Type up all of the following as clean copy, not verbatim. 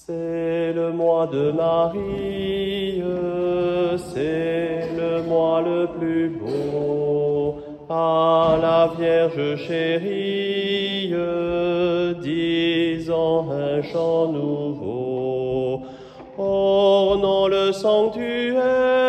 C'est le mois de Marie, c'est le mois le plus beau. À la Vierge chérie, disons un chant nouveau. Ornons le sanctuaire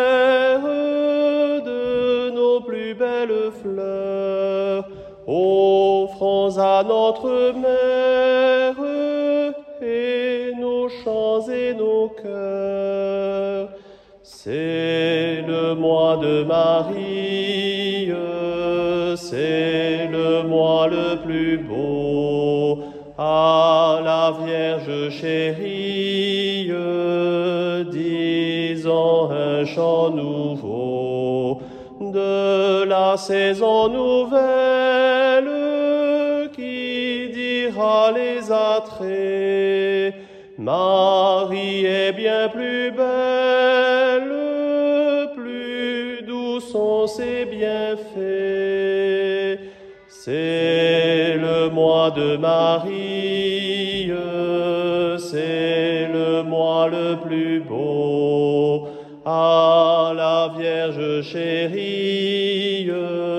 de nos plus belles fleurs. Offrons à notre mère et nos chants et nos cœurs. C'est le mois de Marie, c'est le mois le plus beau. À la Vierge chérie, disons un chant nouveau. De la saison nouvelle qui dira les attraits, Marie est bien plus belle, plus doux sont ses bienfaits. C'est le mois de Marie, c'est le mois le plus beau. À la Vierge chérie,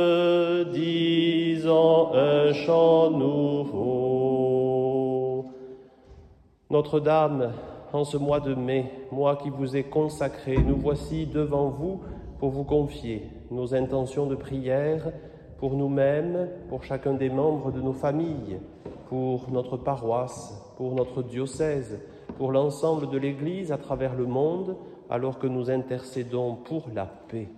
disons un chant nouveau. Notre-Dame, en ce mois de mai, mois qui vous est consacré, nous voici devant vous pour vous confier nos intentions de prière pour nous-mêmes, pour chacun des membres de nos familles, pour notre paroisse, pour notre diocèse, pour l'ensemble de l'Église à travers le monde, alors que nous intercédons pour la paix.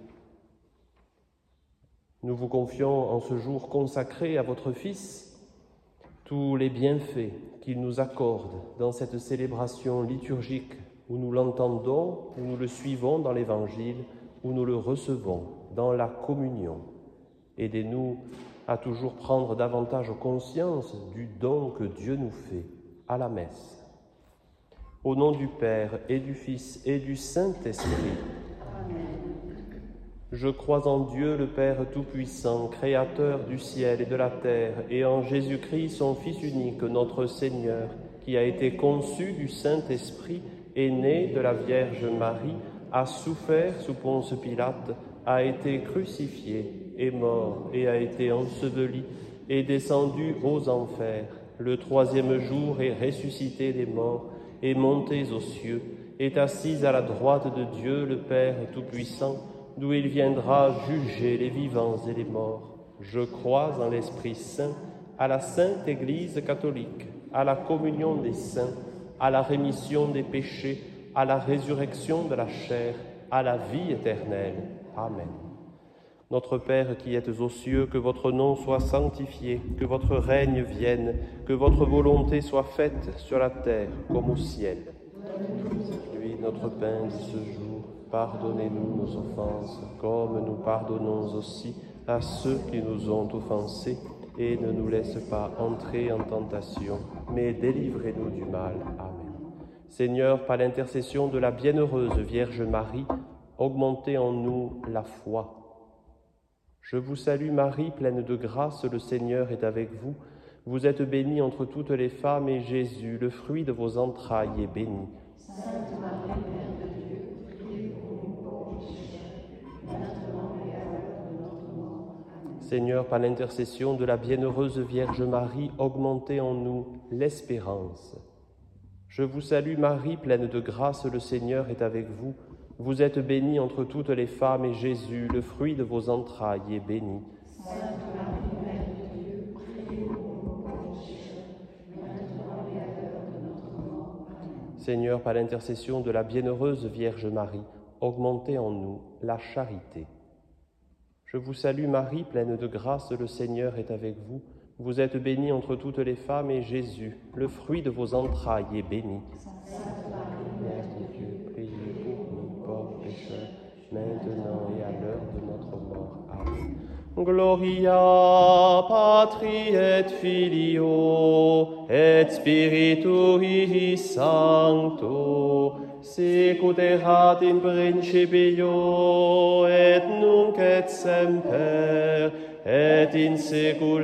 Nous vous confions en ce jour consacré à votre Fils tous les bienfaits qu'il nous accorde dans cette célébration liturgique où nous l'entendons, où nous le suivons dans l'Évangile, où nous le recevons dans la communion. Aidez-nous à toujours prendre davantage conscience du don que Dieu nous fait à la messe. Au nom du Père et du Fils et du Saint-Esprit. Amen. Je crois en Dieu, le Père Tout-Puissant, Créateur du ciel et de la terre, et en Jésus-Christ, son Fils unique, notre Seigneur, qui a été conçu du Saint-Esprit, est né de la Vierge Marie, a souffert sous Ponce Pilate, a été crucifié, est mort et a été enseveli, est descendu aux enfers. Le troisième jour est ressuscité des morts, est monté aux cieux, est assis à la droite de Dieu, le Père Tout-Puissant, d'où il viendra juger les vivants et les morts. Je crois en l'Esprit Saint, à la Sainte Église catholique, à la communion des saints, à la rémission des péchés, à la résurrection de la chair, à la vie éternelle. Amen. Notre Père qui êtes aux cieux, que votre nom soit sanctifié, que votre règne vienne, que votre volonté soit faite sur la terre comme au ciel. Lui, notre pain de ce jour, pardonnez-nous nos offenses, comme nous pardonnons aussi à ceux qui nous ont offensés, et ne nous laisse pas entrer en tentation, mais délivrez-nous du mal. Amen. Seigneur, par l'intercession de la bienheureuse Vierge Marie, augmentez en nous la foi. Je vous salue Marie, pleine de grâce, le Seigneur est avec vous. Vous êtes bénie entre toutes les femmes, et Jésus, le fruit de vos entrailles, est béni. Sainte Marie, Mère de Dieu, priez pour nous pauvres pécheurs, maintenant et à l'heure de notre mort. Amen. Seigneur, par l'intercession de la bienheureuse Vierge Marie, augmentez en nous l'espérance. Je vous salue Marie, pleine de grâce, le Seigneur est avec vous. Vous êtes bénie entre toutes les femmes, et Jésus, le fruit de vos entrailles, est béni. Sainte Marie, Mère de Dieu, priez pour nous pauvres pécheurs, maintenant et à l'heure de notre mort. Amen. Seigneur, par l'intercession de la bienheureuse Vierge Marie, augmentez en nous la charité. Je vous salue Marie, pleine de grâce, le Seigneur est avec vous. Vous êtes bénie entre toutes les femmes, et Jésus, le fruit de vos entrailles, est béni. Sainte Marie, Mère de Dieu, priez pour nous pauvres pécheurs, maintenant et à l'heure de notre mort. Amen. Gloria Patri et Filio et Spiritui Sancto, sicut erat in principio et nunc et semper et in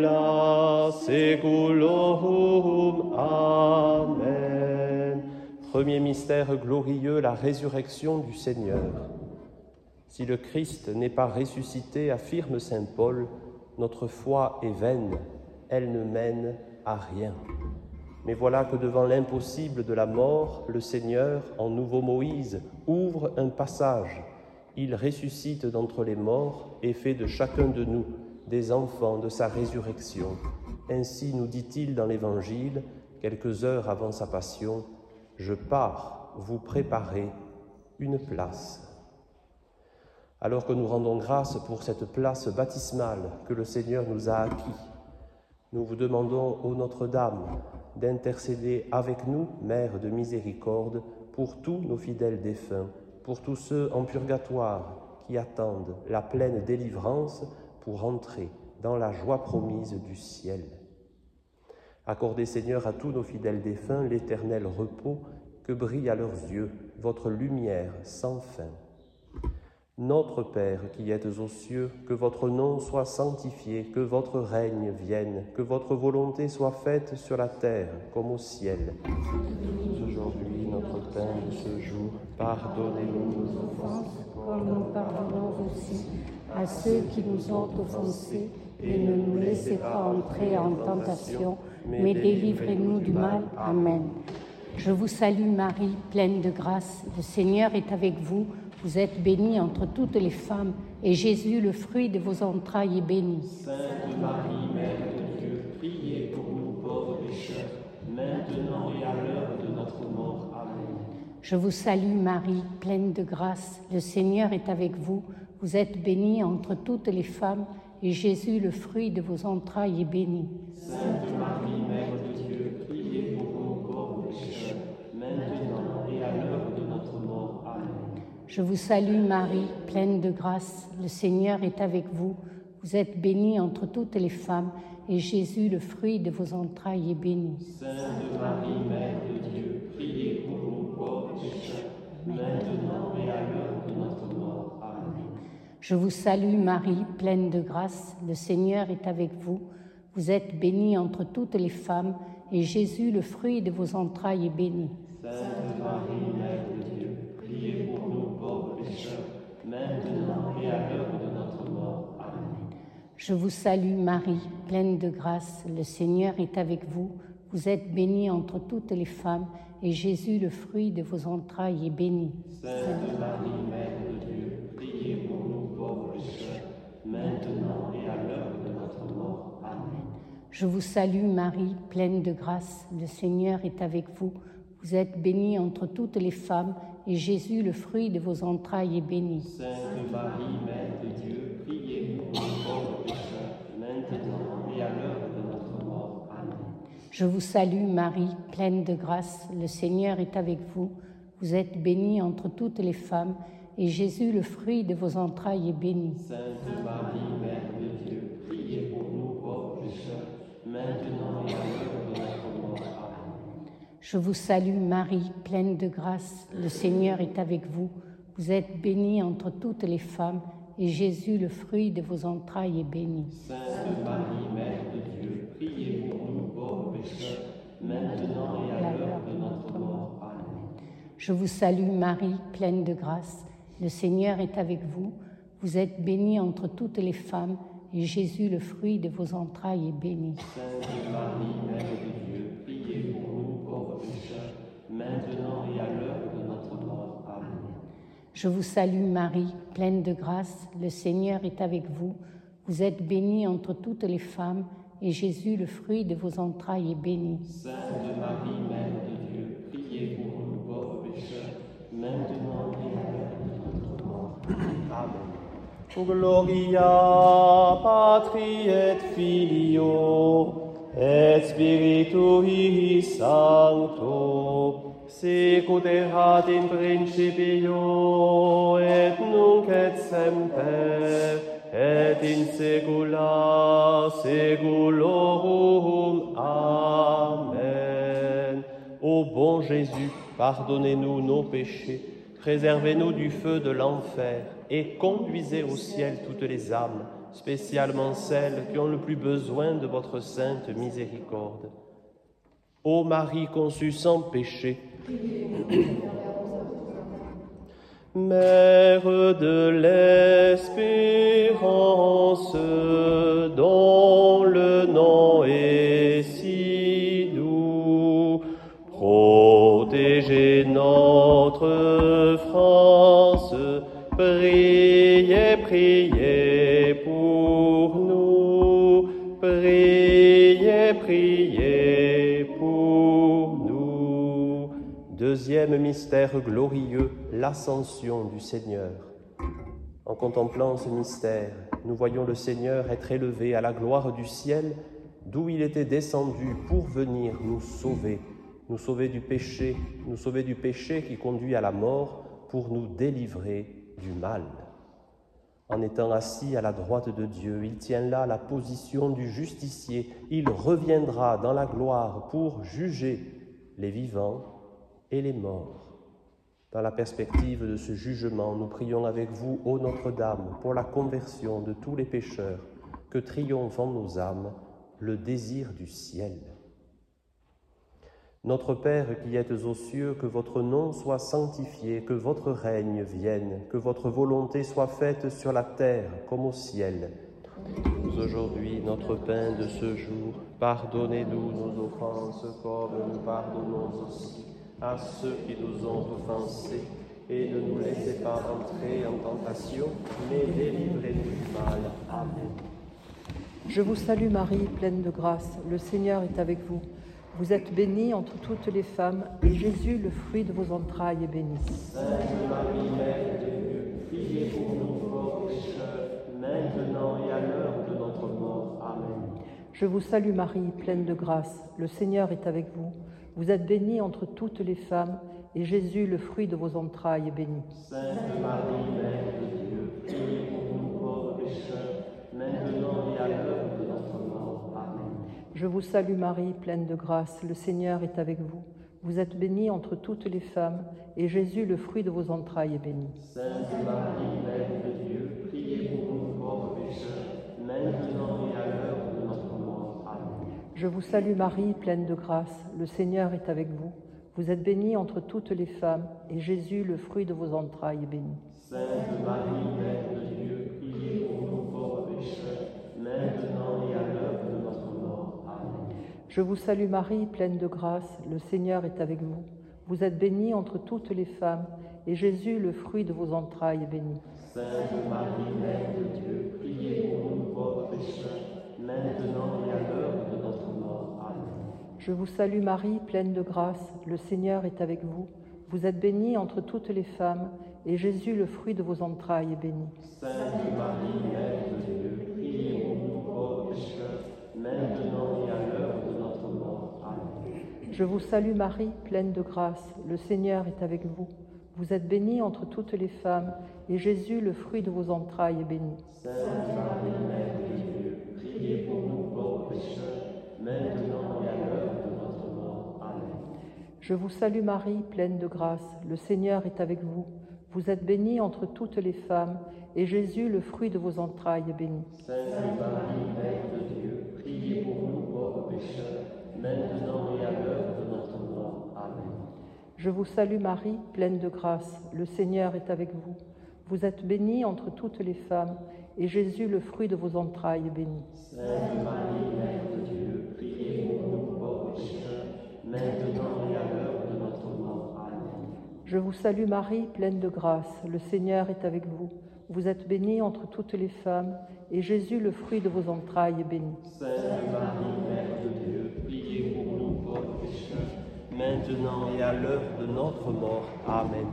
saecula saeculorum. Amen. Premier mystère glorieux, la résurrection du Seigneur. Si le Christ n'est pas ressuscité, affirme saint Paul, notre foi est vaine, elle ne mène à rien. Mais voilà que devant l'impossible de la mort, le Seigneur, en nouveau Moïse, ouvre un passage. Il ressuscite d'entre les morts et fait de chacun de nous des enfants de sa résurrection. Ainsi nous dit-il dans l'Évangile, quelques heures avant sa passion, « Je pars vous préparer une place ». Alors que nous rendons grâce pour cette place baptismale que le Seigneur nous a acquis, nous vous demandons, ô Notre-Dame, d'intercéder avec nous, Mère de miséricorde, pour tous nos fidèles défunts, pour tous ceux en purgatoire qui attendent la pleine délivrance pour entrer dans la joie promise du ciel. Accordez, Seigneur, à tous nos fidèles défunts l'éternel repos, que brille à leurs yeux votre lumière sans fin. Notre Père qui êtes aux cieux, que votre nom soit sanctifié, que votre règne vienne, que votre volonté soit faite sur la terre comme au ciel. Aujourd'hui, notre pain de ce jour, pardonnez-nous nos offenses, comme nous pardonnons aussi à ceux qui nous ont offensés, et ne nous laissez pas entrer en tentation, mais délivrez-nous du mal. Amen. Je vous salue Marie, pleine de grâce, le Seigneur est avec vous. Vous êtes bénie entre toutes les femmes, et Jésus, le fruit de vos entrailles, est béni. Sainte Marie, Mère de Dieu, priez pour nous pauvres pécheurs, maintenant et à l'heure de notre mort. Amen. Je vous salue Marie, pleine de grâce, le Seigneur est avec vous. Vous êtes bénie entre toutes les femmes, et Jésus, le fruit de vos entrailles, est béni. Sainte Marie, Mère de Dieu, priez pour nous pauvres pécheurs, maintenant et à l'heure de notre mort. Amen. Je vous salue Marie, pleine de grâce, le Seigneur est avec vous. Vous êtes bénie entre toutes les femmes, et Jésus, le fruit de vos entrailles, est béni. Sainte Marie, Mère de Dieu, priez pour nous pauvres pécheurs, maintenant et à l'heure de notre mort. Amen. Je vous salue Marie, pleine de grâce, le Seigneur est avec vous. Vous êtes bénie entre toutes les femmes, et Jésus, le fruit de vos entrailles, est béni. Sainte Marie, Mère de Dieu, priez pour nous pauvres pécheurs, maintenant et à l'heure de notre mort. Amen. Je vous salue Marie, pleine de grâce, le Seigneur est avec vous. Vous êtes bénie entre toutes les femmes, et Jésus, le fruit de vos entrailles, est béni. Sainte Marie, Mère de Dieu, priez pour nous pauvres pécheurs, maintenant et à l'heure de notre mort. Amen. Je vous salue Marie, pleine de grâce, le Seigneur est avec vous. Vous êtes bénie entre toutes les femmes, et Jésus, le fruit de vos entrailles, est béni. Sainte Marie, Mère de Dieu, priez pour nous pauvres pécheurs, maintenant et à l'heure de notre mort. Amen. Je vous salue Marie, pleine de grâce, le Seigneur est avec vous. Vous êtes bénie entre toutes les femmes, et Jésus, le fruit de vos entrailles, est béni. Sainte Marie, Mère de Dieu, priez pour nous pauvres pécheurs, maintenant et à l'heure de notre mort. Amen. Je vous salue Marie, pleine de grâce, le Seigneur est avec vous. Vous êtes bénie entre toutes les femmes, et Jésus, le fruit de vos entrailles, est béni. Sainte Marie, Mère de Dieu, priez pour nous pauvres pécheurs, maintenant et à l'heure de notre mort. Amen. Je vous salue Marie, pleine de grâce, le Seigneur est avec vous. Vous êtes bénie entre toutes les femmes, et Jésus, le fruit de vos entrailles, est béni. Sainte Marie, Mère de Dieu, priez pour nous pauvres pécheurs, maintenant et à l'heure de notre mort. Amen. Je vous salue Marie, pleine de grâce, le Seigneur est avec vous. Vous êtes bénie entre toutes les femmes, et Jésus, le fruit de vos entrailles, est béni. Sainte Marie, Mère de Dieu, priez pour nous pauvres pécheurs, maintenant et à l'heure de notre mort. Amen. Gloria Patri et Filio et Spiritui Sancto, sicut erat in principio et nunc et semper et in saecula saeculorum. Amen. Ô bon Jésus, pardonnez-nous nos péchés, préservez-nous du feu de l'enfer et conduisez au ciel toutes les âmes, spécialement celles qui ont le plus besoin de votre sainte miséricorde. Ô Marie conçue sans péché, Mère de l'espérance, dont le nom est si doux, protégez notre France, priez, priez pour nous, priez, priez pour nous. Deuxième mystère glorieux, l'ascension du Seigneur. En contemplant ce mystère, nous voyons le Seigneur être élevé à la gloire du ciel, d'où il était descendu pour venir nous sauver du péché qui conduit à la mort, pour nous délivrer du mal. En étant assis à la droite de Dieu, il tient là la position du justicier. Il reviendra dans la gloire pour juger les vivants et les morts. Dans la perspective de ce jugement, nous prions avec vous, ô Notre-Dame, pour la conversion de tous les pécheurs, que triomphe en nos âmes le désir du ciel. Notre Père qui êtes aux cieux, que votre nom soit sanctifié, que votre règne vienne, que votre volonté soit faite sur la terre comme au ciel. Nous aujourd'hui notre pain de ce jour, pardonnez-nous nos offenses comme nous pardonnons aussi à ceux qui nous ont offensés, et ne nous laissez pas entrer en tentation, mais délivrez-nous du mal. Amen. Je vous salue Marie, pleine de grâce, le Seigneur est avec vous. Vous êtes bénie entre toutes les femmes, et Jésus, le fruit de vos entrailles, est béni. Sainte Marie, Mère de Dieu, priez pour nous pauvres pécheurs, maintenant et à l'heure de notre mort. Amen. Je vous salue Marie, pleine de grâce, le Seigneur est avec vous. Vous êtes bénie entre toutes les femmes, et Jésus, le fruit de vos entrailles, est béni. Sainte Marie, Mère de Dieu, priez pour nous pauvres pécheurs, maintenant et à l'heure de notre mort. Amen. Je vous salue Marie, pleine de grâce, le Seigneur est avec vous. Vous êtes bénie entre toutes les femmes, et Jésus, le fruit de vos entrailles, est béni. Sainte Marie, Mère de Dieu, priez pour nous pauvres pécheurs, maintenant et à l'heure de notre mort. Amen. Je vous salue Marie, pleine de grâce, le Seigneur est avec vous. Vous êtes bénie entre toutes les femmes, et Jésus, le fruit de vos entrailles, est béni. Sainte Marie, Mère de Dieu, priez pour nous pauvres pécheurs, maintenant et à l'heure de notre mort. Amen. Je vous salue Marie, pleine de grâce, le Seigneur est avec vous. Vous êtes bénie entre toutes les femmes, et Jésus, le fruit de vos entrailles, est béni. Sainte Marie, Mère de Dieu, priez pour nous pauvres pécheurs, maintenant et à l'heure de notre mort. Amen. Je vous salue Marie, pleine de grâce, le Seigneur est avec vous. Vous êtes bénie entre toutes les femmes, et Jésus, le fruit de vos entrailles, est béni. Sainte Marie, Mère de Dieu, priez pour nous pauvres pécheurs, maintenant et à l'heure de notre mort. Amen. Je vous salue Marie, pleine de grâce, le Seigneur est avec vous. Vous êtes bénie entre toutes les femmes, et Jésus, le fruit de vos entrailles, est béni. Sainte Marie, Mère de Dieu, priez pour nous pauvres pécheurs, maintenant et à l'heure de notre mort. Amen. Je vous salue Marie, pleine de grâce, le Seigneur est avec vous. Vous êtes bénie entre toutes les femmes, et Jésus, le fruit de vos entrailles, est béni. Sainte Marie, Mère de Dieu, priez pour nous pauvres pécheurs, maintenant et à l'heure de notre mort. Amen. Je vous salue Marie, pleine de grâce, le Seigneur est avec vous. Vous êtes bénie entre toutes les femmes, et Jésus, le fruit de vos entrailles, est béni. Sainte Marie, Mère de Dieu, priez pour nous pauvres pécheurs, maintenant et à l'heure de notre mort. Amen. Je vous salue Marie, pleine de grâce, le Seigneur est avec vous. Vous êtes bénie entre toutes les femmes, et Jésus, le fruit de vos entrailles, est béni. Sainte Marie, Mère de Dieu, priez pour nous pauvres pécheurs, maintenant et à l'heure de notre mort. Amen.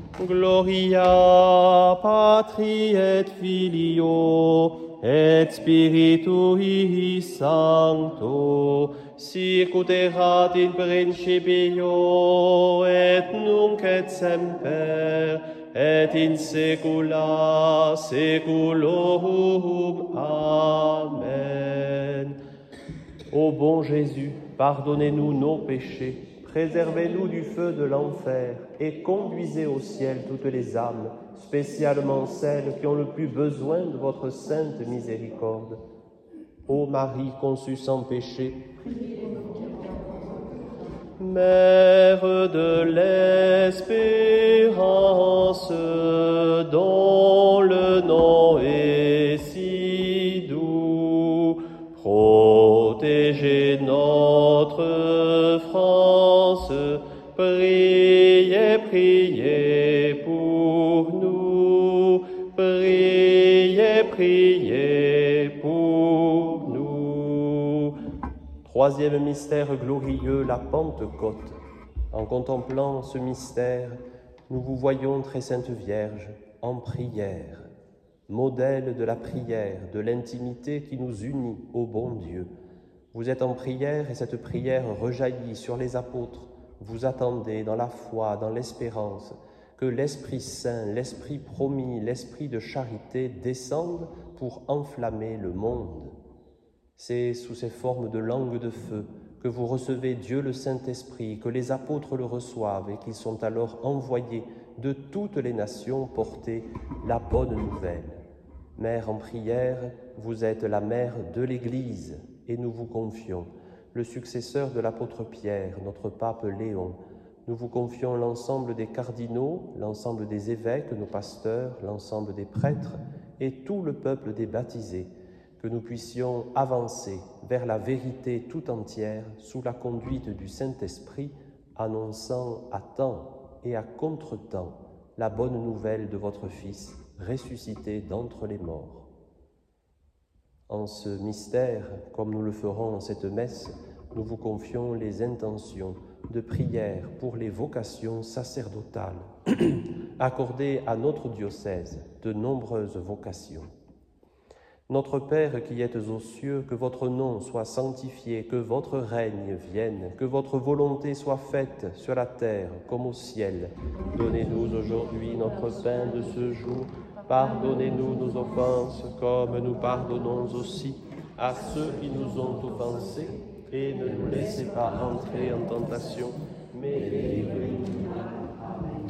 Gloria Patri et Filio et Spiritui Sancto, sicut erat in principio et nunc et semper et in saecula saeculorum. Amen. Ô bon Jésus, pardonnez-nous nos péchés, préservez-nous du feu de l'enfer et conduisez au ciel toutes les âmes, spécialement celles qui ont le plus besoin de votre sainte miséricorde. Ô Marie conçue sans péché, Mère de l'espérance, dont le nom est si doux, protégez notre France, priez, priez pour nous, priez, priez pour nous. Troisième mystère glorieux, la Pentecôte. En contemplant ce mystère, nous vous voyons, très sainte Vierge, en prière, modèle de la prière, de l'intimité qui nous unit au bon Dieu. Vous êtes en prière et cette prière rejaillit sur les apôtres. Vous attendez dans la foi, dans l'espérance, que l'Esprit Saint, l'Esprit promis, l'Esprit de charité descende pour enflammer le monde. C'est sous ces formes de langue de feu que vous recevez Dieu le Saint-Esprit, que les apôtres le reçoivent et qu'ils sont alors envoyés de toutes les nations porter la bonne nouvelle. Mère en prière, vous êtes la mère de l'Église et nous vous confions le successeur de l'apôtre Pierre, notre pape Léon. Nous vous confions l'ensemble des cardinaux, l'ensemble des évêques, nos pasteurs, l'ensemble des prêtres et tout le peuple des baptisés, que nous puissions avancer vers la vérité tout entière sous la conduite du Saint-Esprit, annonçant à temps et à contre-temps la bonne nouvelle de votre Fils, ressuscité d'entre les morts. En ce mystère, comme nous le ferons en cette messe, nous vous confions les intentions de prière pour les vocations sacerdotales, accordées à notre diocèse, de nombreuses vocations. Notre Père qui êtes aux cieux, que votre nom soit sanctifié, que votre règne vienne, que votre volonté soit faite sur la terre comme au ciel. Donnez-nous aujourd'hui notre pain de ce jour. Pardonnez-nous nos offenses, comme nous pardonnons aussi à ceux qui nous ont offensés, et ne nous laissez pas entrer en tentation, mais délivrez-nous du mal. Amen.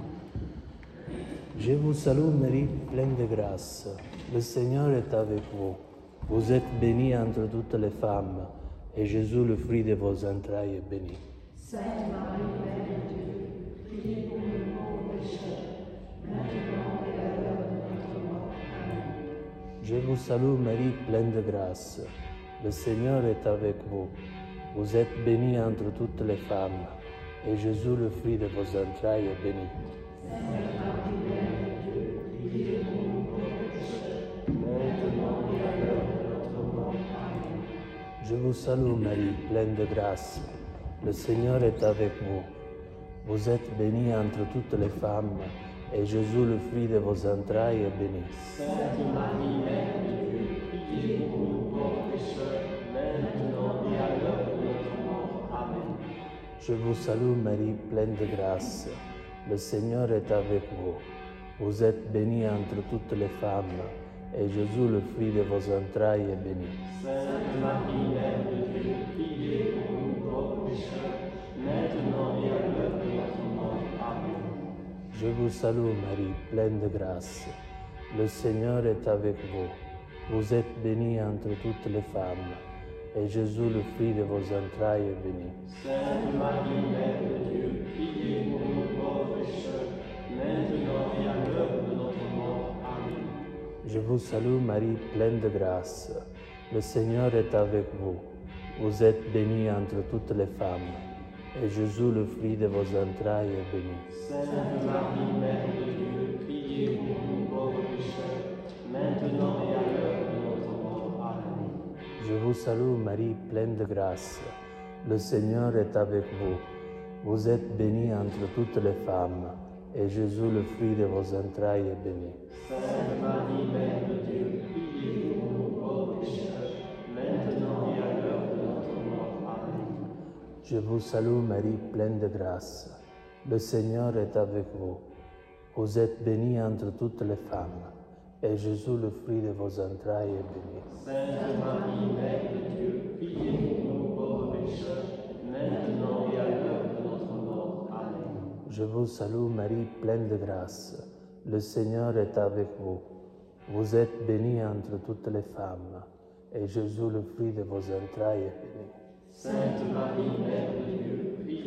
Je vous salue Marie, pleine de grâce. Le Seigneur est avec vous. Vous êtes bénie entre toutes les femmes, et Jésus, le fruit de vos entrailles, est béni. Sainte Marie, Mère de Dieu, priez pour nous pauvres pécheurs, maintenant et à l'heure de notre mort. Amen. Je vous salue Marie, pleine de grâce. Le Seigneur est avec vous. Vous êtes bénie entre toutes les femmes, et Jésus, le fruit de vos entrailles, est béni. Sainte Marie, Mère de Dieu, priez pour nous pauvres pécheurs, maintenant et à l'heure de notre mort. Amen. Je vous salue Marie, pleine de grâce. Le Seigneur est avec vous. Vous êtes bénie entre toutes les femmes, et Jésus, le fruit de vos entrailles, est béni. Sainte Marie, Mère de Dieu, priez pour nous pauvres pécheurs, maintenant et à l'heure de notre mort. Amen. Je vous salue Marie, pleine de grâce. Le Seigneur est avec vous. Vous êtes bénie entre toutes les femmes, et Jésus, le fruit de vos entrailles, est béni. Sainte Marie, Mère de Dieu, priez pour nous pauvres pécheurs, maintenant et à l'heure de notre mort. Amen. Je vous salue Marie, pleine de grâce. Le Seigneur est avec vous. Vous êtes bénie entre toutes les femmes, et Jésus, le fruit de vos entrailles, est béni. Sainte Marie, Mère de Dieu, priez pour nous pauvres pécheurs, maintenant et à l'heure de notre mort. Amen. Je vous salue Marie, pleine de grâce. Le Seigneur est avec vous. Vous êtes bénie entre toutes les femmes, et Jésus, le fruit de vos entrailles, est béni. Sainte Marie, Mère de Dieu, priez pour nous pauvres pécheurs, maintenant et à l'heure de notre mort. Amen. Je vous salue Marie, pleine de grâce. Le Seigneur est avec vous. Vous êtes bénie entre toutes les femmes, et Jésus, le fruit de vos entrailles, est béni. Sainte Marie, Mère de Dieu, priez pour nous pauvres pécheurs, maintenant et à l'heure de notre mort. Amen. Je vous salue Marie, pleine de grâce. Le Seigneur est avec vous. Vous êtes bénie entre toutes les femmes, et Jésus, le fruit de vos entrailles, est béni. Sainte Marie, Mère de Dieu, priez pour nous pauvres pécheurs, maintenant et à l'heure de notre mort. Amen. Je vous salue Marie, pleine de grâce. Le Seigneur est avec vous. Vous êtes bénie entre toutes les femmes, et Jésus, le fruit de vos entrailles, est béni. Sainte Marie, Mère de Dieu, priez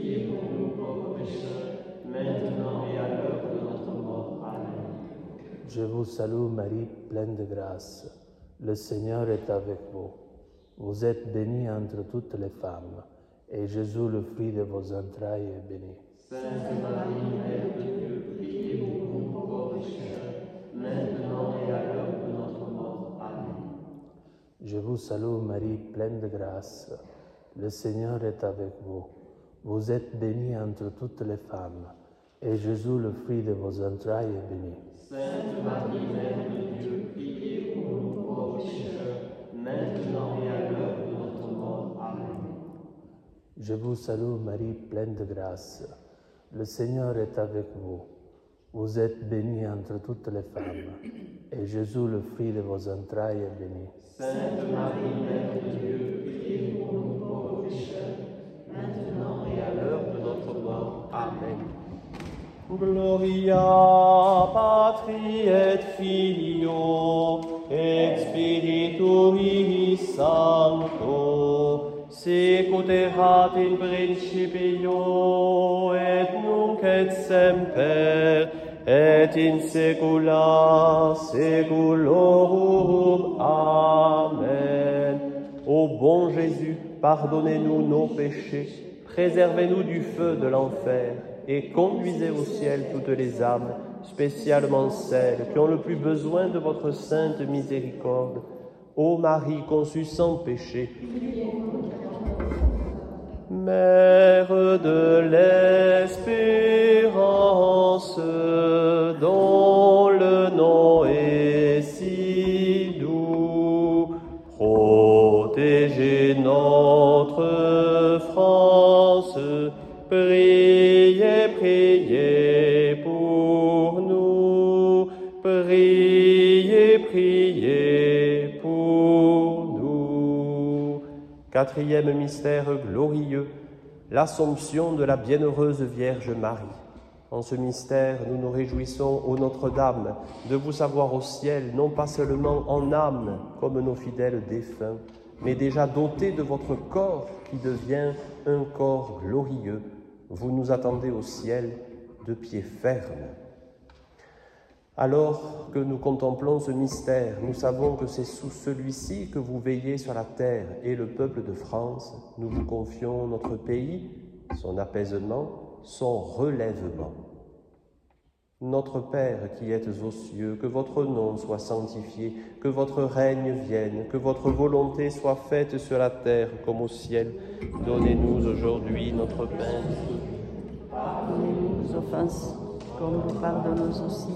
priez pour nous pauvres pécheurs, maintenant et à l'heure de notre mort. Amen. Je vous salue Marie, pleine de grâce. Le Seigneur est avec vous. Vous êtes bénie entre toutes les femmes, et Jésus, le fruit de vos entrailles, est béni. Sainte Marie, Mère de Dieu, priez pour nous pauvres pécheurs, maintenant et à l'heure de notre mort. Amen. Je vous salue Marie, pleine de grâce. Le Seigneur est avec vous. Vous êtes bénie entre toutes les femmes, et Jésus, le fruit de vos entrailles, est béni. Sainte Marie, Mère de Dieu, priez pour nous pauvres pécheurs, maintenant et à l'heure de notre mort. Amen. Je vous salue Marie, pleine de grâce. Le Seigneur est avec vous. Vous êtes bénie entre toutes les femmes, et Jésus, le fruit de vos entrailles, est béni. Sainte Marie, Mère de Dieu, priez pour nous pauvres pécheurs, maintenant et à l'heure de notre mort. Amen. Gloria Patri et Filio et Spiritui Sancto, sicut erat in principio et nunc et semper et in saecula saeculorum. Amen. Ô bon Jésus, pardonnez-nous nos péchés, préservez-nous du feu de l'enfer et conduisez au ciel toutes les âmes, spécialement celles qui ont le plus besoin de votre sainte miséricorde. Ô Marie conçue sans péché, Mère de l'espérance, dont le nom est si doux, protégez notre France, priez, priez pour nous, priez, priez pour nous. Quatrième mystère glorieux, l'Assomption de la bienheureuse Vierge Marie. En ce mystère, nous nous réjouissons, ô Notre-Dame, de vous avoir au ciel, non pas seulement en âme, comme nos fidèles défunts, mais déjà dotés de votre corps qui devient un corps glorieux. Vous nous attendez au ciel de pied ferme. Alors que nous contemplons ce mystère, nous savons que c'est sous celui-ci que vous veillez sur la terre et le peuple de France. Nous vous confions notre pays, son apaisement, son relèvement. Notre Père qui êtes aux cieux, que votre nom soit sanctifié, que votre règne vienne, que votre volonté soit faite sur la terre comme au ciel. Donnez-nous aujourd'hui notre pain. Pardonnez-nous nos offenses, comme nous pardonnons aussi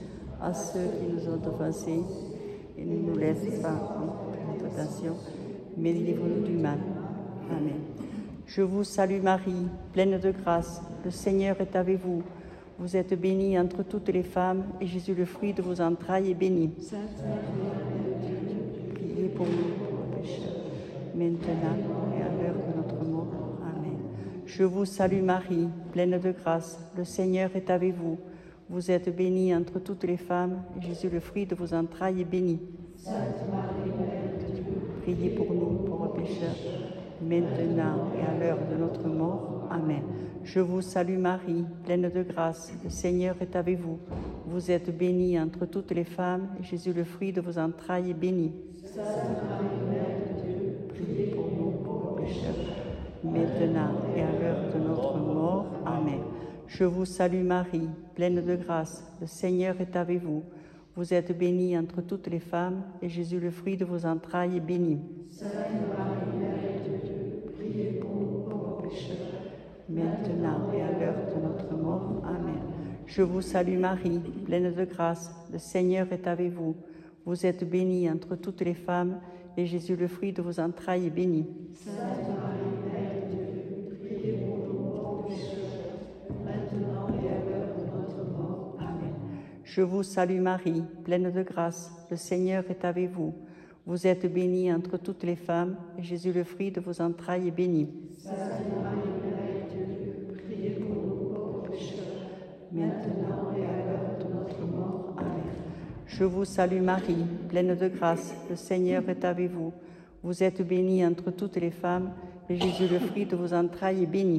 à ceux qui nous ont offensés, et ne nous laisse pas en tentation, mais délivre-nous du mal. Amen. Je vous salue Marie, pleine de grâce, le Seigneur est avec vous. Vous êtes bénie entre toutes les femmes, et Jésus, le fruit de vos entrailles, est béni. Sainte Marie, priez pour nous, pauvres pécheurs, maintenant et à l'heure de notre mort. Amen. Je vous salue Marie, pleine de grâce, le Seigneur est avec vous. Vous êtes bénie entre toutes les femmes, et Jésus, le fruit de vos entrailles, est béni. Sainte Marie, Mère de Dieu, priez pour nous, pauvres pécheurs, maintenant et à l'heure de notre mort. Amen. Je vous salue Marie, pleine de grâce, le Seigneur est avec vous. Vous êtes bénie entre toutes les femmes, et Jésus, le fruit de vos entrailles, est béni. Sainte Marie, Mère de Dieu, priez pour nous, pauvres pécheurs, maintenant et à l'heure de notre mort. Amen. Je vous salue Marie, pleine de grâce, le Seigneur est avec vous. Vous êtes bénie entre toutes les femmes, et Jésus, le fruit de vos entrailles, est béni. Sainte Marie, Mère de Dieu, priez pour nous, pauvres pécheurs, maintenant et à l'heure de notre mort. Amen. Je vous salue Marie, pleine de grâce, le Seigneur est avec vous. Vous êtes bénie entre toutes les femmes, et Jésus, le fruit de vos entrailles, est béni. Sainte Marie, Mère de Dieu, priez pour nous, pauvres pécheurs, maintenant et à l'heure de notre mort. Amen. Je vous salue Marie, pleine de grâce, le Seigneur est avec vous. Vous êtes bénie entre toutes les femmes, et Jésus, le fruit de vos entrailles, est béni. Sainte Marie, Mère de Dieu, priez pour nous, pauvres pécheurs, maintenant et à l'heure de notre mort. Amen. Je vous salue Marie, pleine de grâce, le Seigneur est avec vous. Vous êtes bénie entre toutes les femmes, et Jésus, le fruit de vos entrailles, est béni.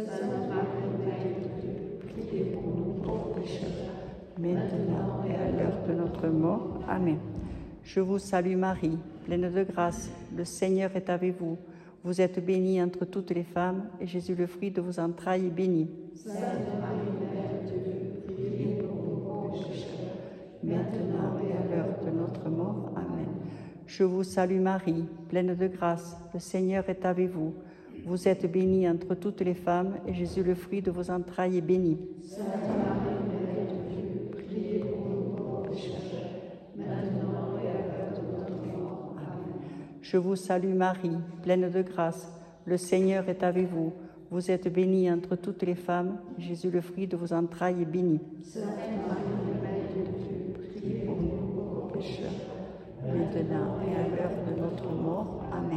Maintenant et à l'heure de notre mort. Amen. Je vous salue Marie, pleine de grâce, le Seigneur est avec vous. Vous êtes bénie entre toutes les femmes, et Jésus, le fruit de vos entrailles, est béni. Sainte Marie, Mère de Dieu, priez pour nous pauvres pécheurs, maintenant et à l'heure de notre mort. Amen. Je vous salue Marie, pleine de grâce, le Seigneur est avec vous. Vous êtes bénie entre toutes les femmes, et Jésus, le fruit de vos entrailles, est béni. Sainte Marie, Mère de Dieu, priez pour nous pauvres pécheurs, maintenant et à l'heure de notre mort. Amen. Je vous salue Marie, pleine de grâce, le Seigneur est avec vous. Vous êtes bénie entre toutes les femmes, Jésus, le fruit de vos entrailles, est béni. Sainte Marie, Mère de Dieu, priez pour nous pauvres pécheurs, maintenant et à l'heure de notre mort. Amen.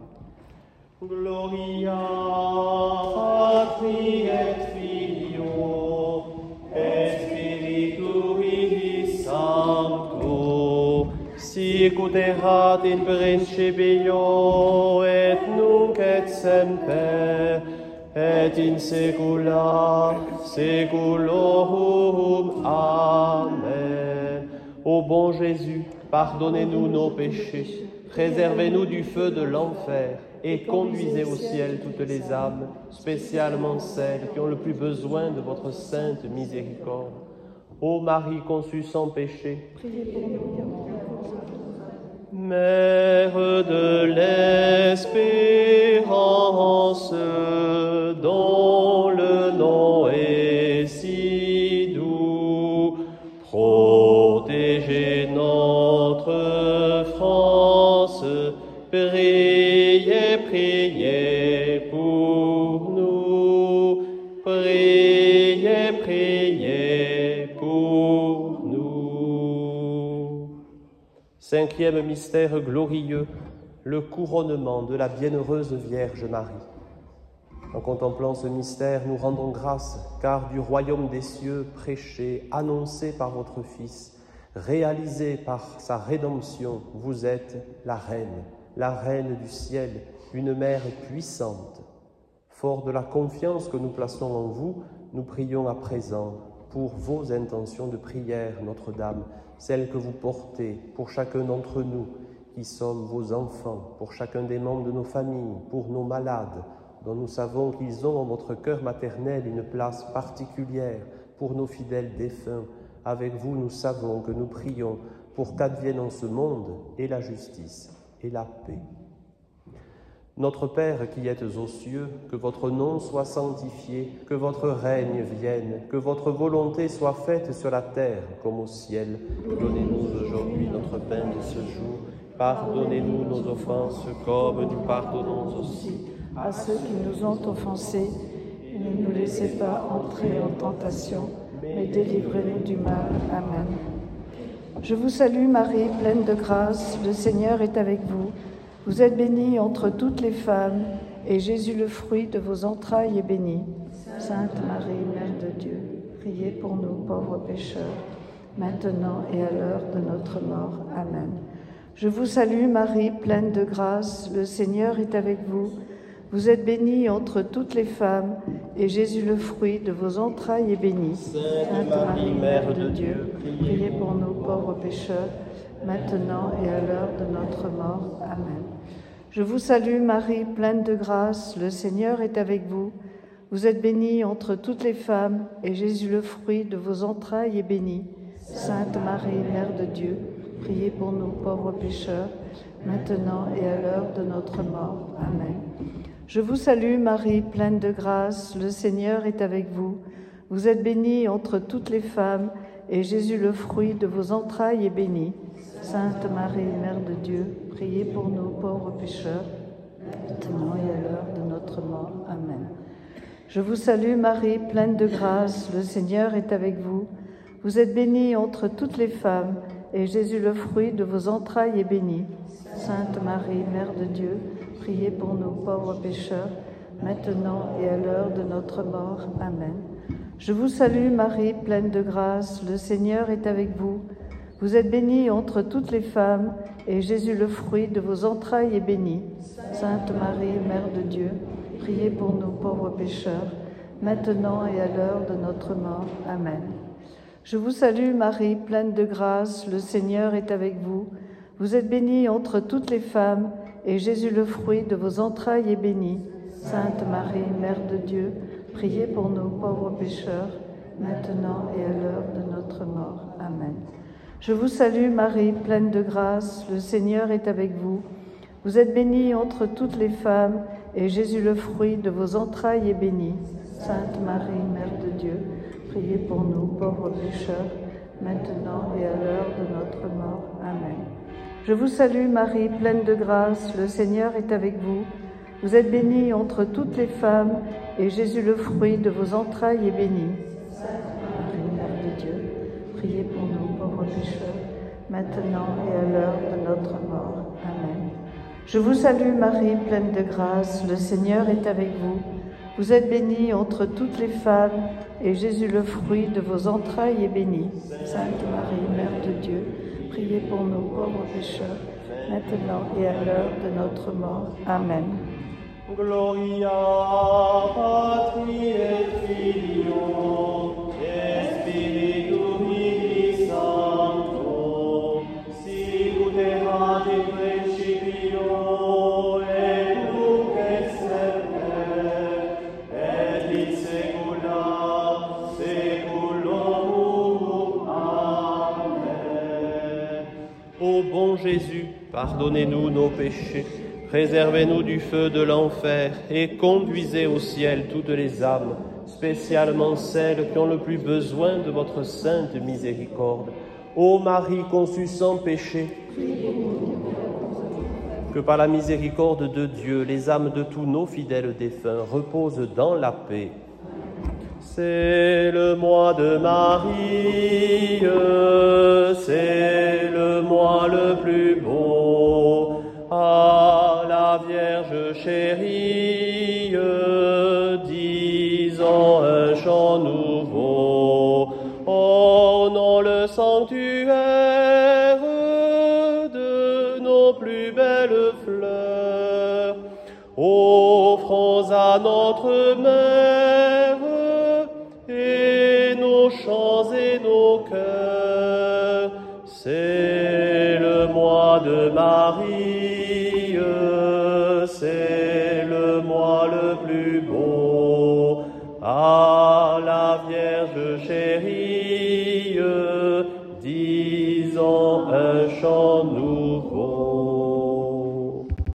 Gloria Patri et Filio et Spiritui Sancto, sic ut erat in principio et nunc et semper et in saecula saeculorum. Amen. Ô bon Jésus, pardonnez-nous nos péchés, préservez-nous du feu de l'enfer et conduisez au ciel toutes les âmes, spécialement celles qui ont le plus besoin de votre sainte miséricorde. Ô Marie conçue sans péché, Mère de l'espérance, dont le nom est si doux, protégez notre France, priez, priez pour nous, priez, priez pour nous. Cinquième mystère glorieux, le couronnement de la bienheureuse Vierge Marie. En contemplant ce mystère, nous rendons grâce, car du royaume des cieux, prêché, annoncé par votre Fils, réalisé par sa rédemption, vous êtes la reine du ciel, une mère puissante. Fort de la confiance que nous plaçons en vous, nous prions à présent pour vos intentions de prière, Notre-Dame, celles que vous portez pour chacun d'entre nous qui sommes vos enfants, pour chacun des membres de nos familles, pour nos malades, dont nous savons qu'ils ont en votre cœur maternel une place particulière, pour nos fidèles défunts. Avec vous, nous savons que nous prions pour qu'advienne en ce monde et la justice et la paix. Notre Père qui êtes aux cieux, que votre nom soit sanctifié, que votre règne vienne, que votre volonté soit faite sur la terre comme au ciel. Donnez-nous aujourd'hui notre pain de ce jour. Pardonnez-nous nos offenses comme nous pardonnons aussi à ceux qui nous ont offensés. Et ne nous laissez pas entrer en tentation, mais délivrez-nous du mal. Amen. Je vous salue Marie, pleine de grâce, le Seigneur est avec vous. Vous êtes bénie entre toutes les femmes, et Jésus, le fruit de vos entrailles, est béni. Sainte Marie, Mère de Dieu, priez pour nous pauvres pécheurs, maintenant et à l'heure de notre mort. Amen. Je vous salue Marie, pleine de grâce, le Seigneur est avec vous. Vous êtes bénie entre toutes les femmes, et Jésus, le fruit de vos entrailles, est béni. Sainte Marie, Mère de Dieu, priez pour nous pauvres pécheurs, maintenant et à l'heure de notre mort. Amen. Je vous salue Marie, pleine de grâce, le Seigneur est avec vous. Vous êtes bénie entre toutes les femmes, et Jésus, le fruit de vos entrailles, est béni. Sainte Marie, Mère de Dieu, priez pour nous pauvres pécheurs, maintenant et à l'heure de notre mort. Amen. Je vous salue Marie, pleine de grâce, le Seigneur est avec vous. Vous êtes bénie entre toutes les femmes, et Jésus, le fruit de vos entrailles, est béni. Sainte Marie, Mère de Dieu, priez pour nous pauvres pécheurs, maintenant et à l'heure de notre mort. Amen. Je vous salue Marie, pleine de grâce, le Seigneur est avec vous. Vous êtes bénie entre toutes les femmes, et Jésus, le fruit de vos entrailles, est béni. Sainte Marie, Mère de Dieu, priez pour nous pauvres pécheurs, maintenant et à l'heure de notre mort. Amen. Je vous salue Marie, pleine de grâce, le Seigneur est avec vous. Vous êtes bénie entre toutes les femmes, et Jésus, le fruit de vos entrailles, est béni. Sainte Marie, Mère de Dieu, priez pour nous pauvres pécheurs, maintenant et à l'heure de notre mort. Amen. Je vous salue Marie, pleine de grâce, le Seigneur est avec vous. Vous êtes bénie entre toutes les femmes, et Jésus, le fruit de vos entrailles, est béni. Sainte Marie, Mère de Dieu, priez pour nous pauvres pécheurs, maintenant et à l'heure de notre mort. Amen. Je vous salue Marie, pleine de grâce, le Seigneur est avec vous. Vous êtes bénie entre toutes les femmes, et Jésus, le fruit de vos entrailles, est béni. Sainte Marie, Mère de Dieu, priez pour nous pauvres pécheurs, maintenant et à l'heure de notre mort. Amen. Je vous salue Marie, pleine de grâce, le Seigneur est avec vous. Vous êtes bénie entre toutes les femmes, et Jésus, le fruit de vos entrailles, est béni. Sainte Marie, Mère de Dieu, priez pour nous pauvres pécheurs, maintenant et à l'heure de notre mort. Amen. Je vous salue Marie, pleine de grâce, le Seigneur est avec vous. Vous êtes bénie entre toutes les femmes, et Jésus, le fruit de vos entrailles, est béni. Sainte Marie, Mère de Dieu, priez pour nous pauvres pécheurs, maintenant et à l'heure de notre mort. Amen. Gloria Patri et Filio et Spiritui Sancto, sicut erat in principio et nunc et semper et in saecula saeculorum. Amen. Ô bon Jésus, pardonnez-nous nos péchés, préservez-nous du feu de l'enfer et conduisez au ciel toutes les âmes, spécialement celles qui ont le plus besoin de votre sainte miséricorde. Ô Marie conçue sans péché, que par la miséricorde de Dieu, les âmes de tous nos fidèles défunts reposent dans la paix. C'est le mois de Marie, c'est le mois le plus beau. À la Vierge chérie, disons un chant nouveau. Ornons le sanctuaire de nos plus belles fleurs. Offrons à notre Mère et nos chants et nos cœurs. C'est le mois de Marie. C'est le mois le plus beau. À la Vierge chérie,